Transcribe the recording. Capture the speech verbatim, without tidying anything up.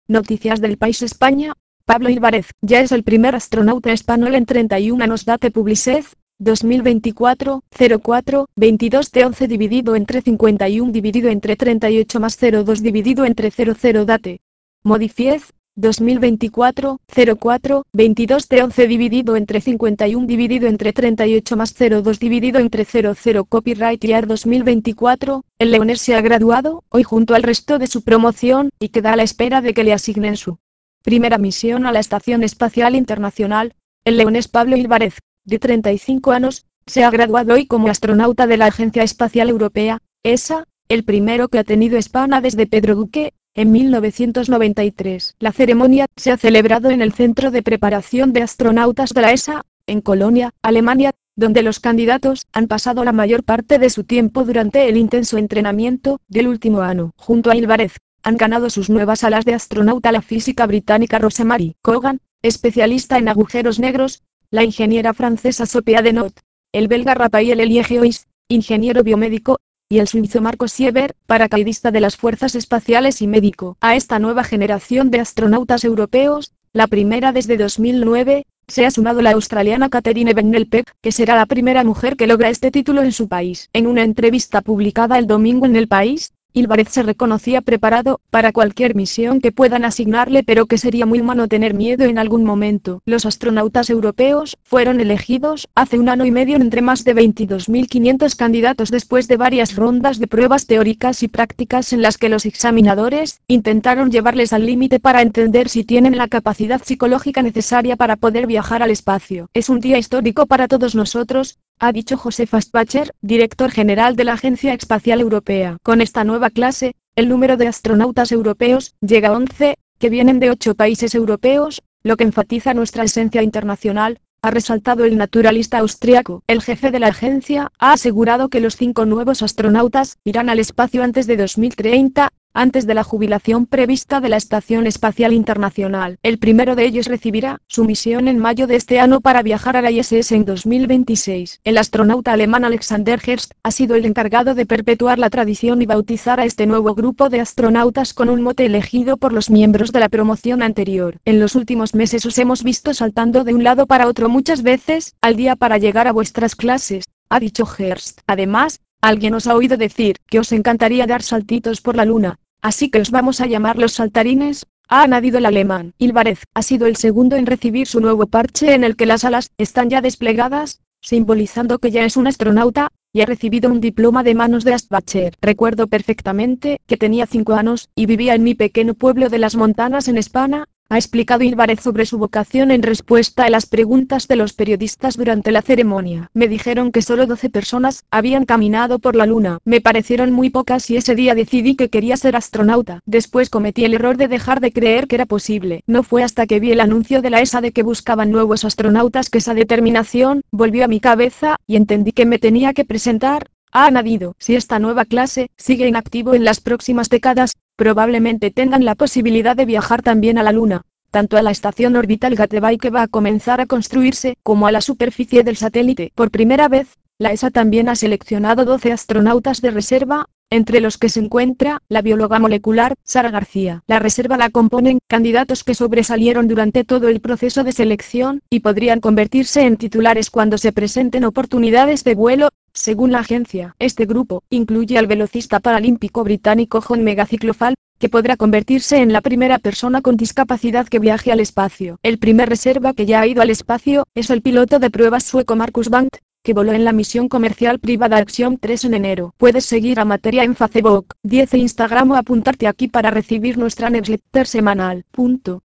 Noticias del País España. Pablo Álvarez ya es el primer astronauta español en treinta y un años. Date Publicez, dos mil veinticuatro, cero cuatro, veintidós de once dividido entre cincuenta y uno dividido entre treinta y ocho más cero dos dividido entre cero cero. Date Modifiez, dos mil veinticuatro, cero cuatro, veintidós de once dividido entre cincuenta y uno dividido entre treinta y ocho más cero dos dividido entre cero cero. Copyright Year dos mil veinticuatro, el leonés se ha graduado hoy junto al resto de su promoción y queda a la espera de que le asignen su primera misión a la Estación Espacial Internacional. El leonés Pablo Álvarez, de treinta y cinco años, se ha graduado hoy como astronauta de la Agencia Espacial Europea, E S A, el primero que ha tenido España desde Pedro Duque, en mil novecientos noventa y tres. La ceremonia se ha celebrado en el Centro de Preparación de Astronautas de la E S A, en Colonia, Alemania, donde los candidatos han pasado la mayor parte de su tiempo durante el intenso entrenamiento del último año. Junto a Álvarez, han ganado sus nuevas alas de astronauta la física británica Rosemary Cogan, especialista en agujeros negros, la ingeniera francesa Sophia Denot, el belga Raphaël Elie-Geuys, ingeniero biomédico, y el suizo Marco Sieber, paracaidista de las fuerzas espaciales y médico. A esta nueva generación de astronautas europeos, la primera desde dos mil nueve, se ha sumado la australiana Catherine Van-Elpek, que será la primera mujer que logra este título en su país. En una entrevista publicada el domingo en El País, Álvarez se reconocía preparado para cualquier misión que puedan asignarle, pero que sería muy humano tener miedo en algún momento. Los astronautas europeos fueron elegidos hace un año y medio entre más de veintidós mil quinientos candidatos después de varias rondas de pruebas teóricas y prácticas en las que los examinadores intentaron llevarles al límite para entender si tienen la capacidad psicológica necesaria para poder viajar al espacio. Es un día histórico para todos nosotros, ha dicho Josef Aschbacher, director general de la Agencia Espacial Europea. Con esta nueva clase, el número de astronautas europeos llega a once, que vienen de ocho países europeos, lo que enfatiza nuestra esencia internacional, ha resaltado el naturalista austriaco. El jefe de la agencia ha asegurado que los cinco nuevos astronautas irán al espacio antes de dos mil treinta, antes de la jubilación prevista de la Estación Espacial Internacional. El primero de ellos recibirá su misión en mayo de este año para viajar a la I S S en dos mil veintiséis. El astronauta alemán Alexander Gerst ha sido el encargado de perpetuar la tradición y bautizar a este nuevo grupo de astronautas con un mote elegido por los miembros de la promoción anterior. En los últimos meses os hemos visto saltando de un lado para otro muchas veces al día para llegar a vuestras clases, ha dicho Gerst. Además, alguien os ha oído decir que os encantaría dar saltitos por la luna, así que os vamos a llamar los saltarines, ha añadido el alemán. Álvarez ha sido el segundo en recibir su nuevo parche en el que las alas están ya desplegadas, simbolizando que ya es un astronauta, y ha recibido un diploma de manos de Aschbacher. Recuerdo perfectamente que tenía cinco años y vivía en mi pequeño pueblo de las montanas en España, ha explicado Álvarez sobre su vocación en respuesta a las preguntas de los periodistas durante la ceremonia. Me dijeron que solo doce personas habían caminado por la luna. Me parecieron muy pocas y ese día decidí que quería ser astronauta. Después cometí el error de dejar de creer que era posible. No fue hasta que vi el anuncio de la E S A de que buscaban nuevos astronautas que esa determinación volvió a mi cabeza y entendí que me tenía que presentar. Ha añadido, si esta nueva clase sigue en activo en las próximas décadas, probablemente tengan la posibilidad de viajar también a la Luna, tanto a la estación orbital Gateway que va a comenzar a construirse, como a la superficie del satélite. Por primera vez, la E S A también ha seleccionado doce astronautas de reserva, entre los que se encuentra la bióloga molecular, Sara García. La reserva la componen candidatos que sobresalieron durante todo el proceso de selección, y podrían convertirse en titulares cuando se presenten oportunidades de vuelo. Según la agencia, este grupo incluye al velocista paralímpico británico John Megaciclofal, que podrá convertirse en la primera persona con discapacidad que viaje al espacio. El primer reserva que ya ha ido al espacio es el piloto de pruebas sueco Marcus Bandt, que voló en la misión comercial privada Axiom tres en enero. Puedes seguir a Materia en Facebook, diez e Instagram o apuntarte aquí para recibir nuestra newsletter semanal. Punto.